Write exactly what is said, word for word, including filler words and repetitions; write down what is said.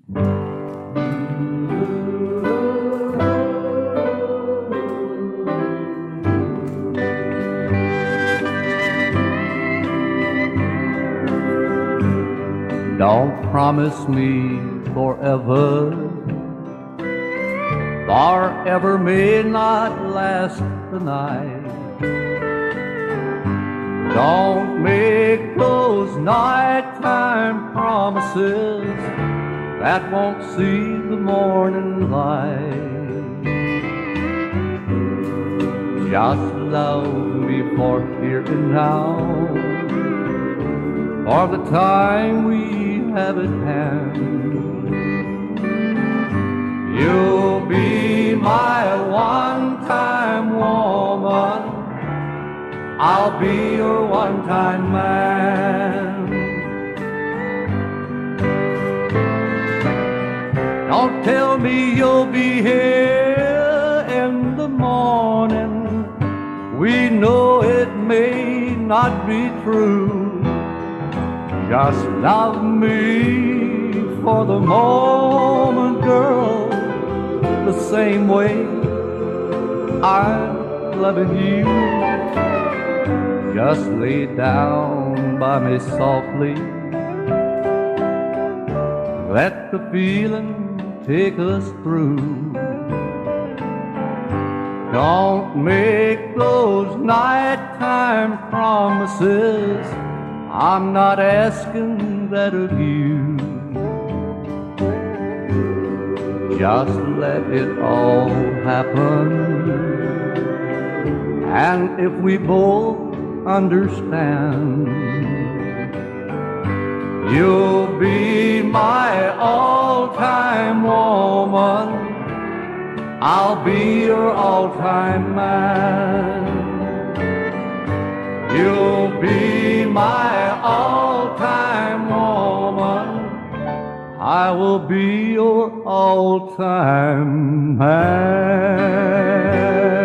Don't promise me forever, forever may not last the night. Don't make those nighttime promises that won't see the morning light. Just love me for here and now, for the time we have at hand. You'll be my one-time woman, I'll be your one-time man. Don't tell me you'll be here in the morning, we know it may not be true. Just love me for the moment, girl, the same way I'm loving you. Just lay down by me softly, let the feeling take us through. Don't make those nighttime promises, I'm not asking that of you. Just let it all happen, and if we both understand, you'll be my all-time woman, I'll be your all-time man. You'll be my all-time woman, I will be your all-time man.